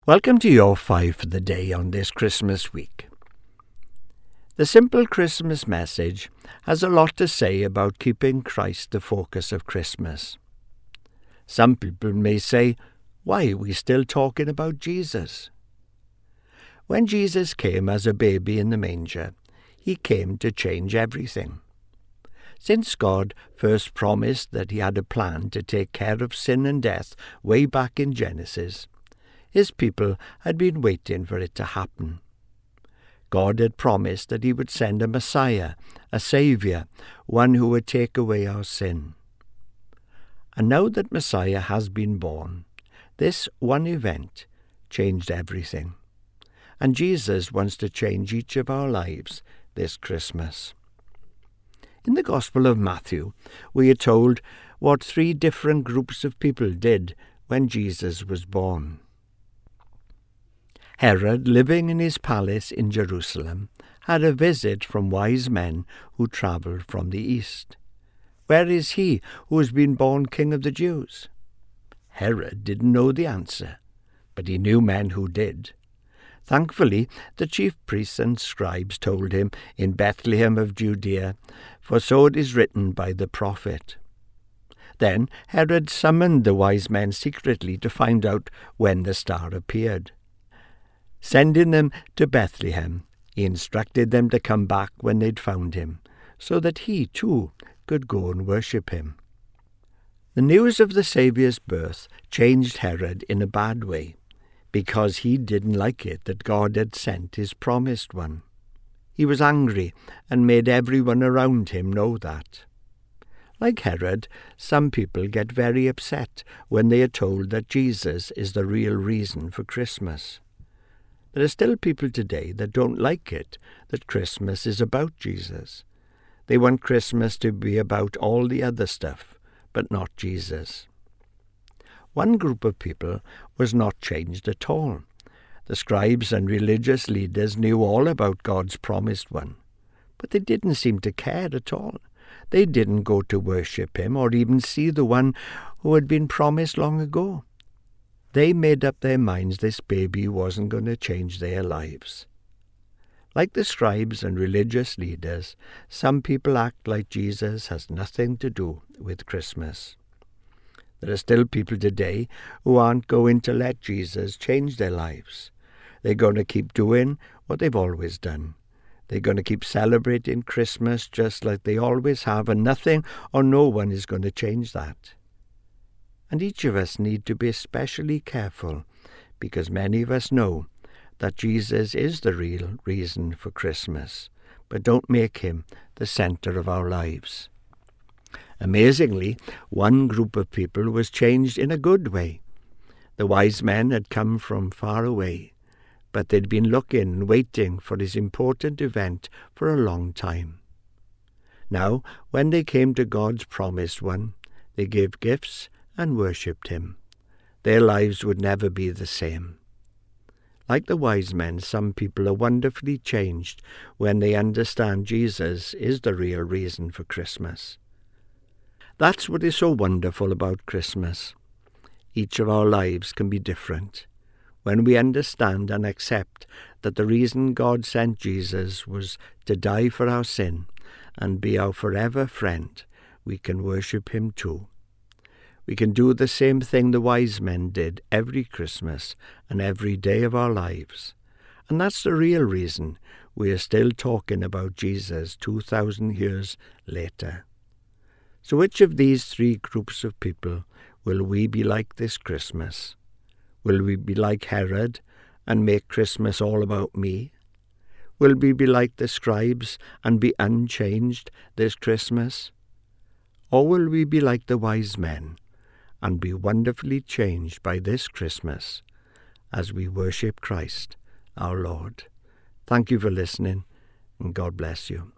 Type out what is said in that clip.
Welcome to your 5 for the day on this Christmas week. The simple Christmas message has a lot to say about keeping Christ the focus of Christmas. Some people may say, why are we still talking about Jesus? When Jesus came as a baby in the manger, he came to change everything. Since God first promised that he had a plan to take care of sin and death way back in Genesis, his people had been waiting for it to happen. God had promised that he would send a Messiah, a Saviour, one who would take away our sin. And now that Messiah has been born, this one event changed everything. And Jesus wants to change each of our lives this Christmas. In the Gospel of Matthew, we are told what 3 different groups of people did when Jesus was born. Herod, living in his palace in Jerusalem, had a visit from wise men who travelled from the east. Where is he who has been born King of the Jews? Herod didn't know the answer, but he knew men who did. Thankfully, the chief priests and scribes told him, in Bethlehem of Judea, for so it is written by the prophet. Then Herod summoned the wise men secretly to find out when the star appeared. Sending them to Bethlehem, he instructed them to come back when they'd found him, so that he, too, could go and worship him. The news of the Saviour's birth changed Herod in a bad way, because he didn't like it that God had sent his promised one. He was angry and made everyone around him know that. Like Herod, some people get very upset when they are told that Jesus is the real reason for Christmas. There are still people today that don't like it that Christmas is about Jesus. They want Christmas to be about all the other stuff, but not Jesus. One group of people was not changed at all. The scribes and religious leaders knew all about God's promised one, but they didn't seem to care at all. They didn't go to worship him or even see the one who had been promised long ago. They made up their minds this baby wasn't going to change their lives. Like the scribes and religious leaders, some people act like Jesus has nothing to do with Christmas. There are still people today who aren't going to let Jesus change their lives. They're going to keep doing what they've always done. They're going to keep celebrating Christmas just like they always have, and nothing or no one is going to change that. And each of us need to be especially careful, because many of us know that Jesus is the real reason for Christmas, but don't make him the centre of our lives. Amazingly, one group of people was changed in a good way. The wise men had come from far away, but they'd been looking and waiting for this important event for a long time. Now, when they came to God's promised one, they gave gifts and worshipped him. Their lives would never be the same. Like the wise men, some people are wonderfully changed when they understand Jesus is the real reason for Christmas. That's what is so wonderful about Christmas. Each of our lives can be different. When we understand and accept that the reason God sent Jesus was to die for our sin and be our forever friend, we can worship him too. We can do the same thing the wise men did every Christmas and every day of our lives. And that's the real reason we are still talking about Jesus 2,000 years later. So which of these 3 groups of people will we be like this Christmas? Will we be like Herod and make Christmas all about me? Will we be like the scribes and be unchanged this Christmas? Or will we be like the wise men and be wonderfully changed by this Christmas as we worship Christ, our Lord? Thank you for listening, and God bless you.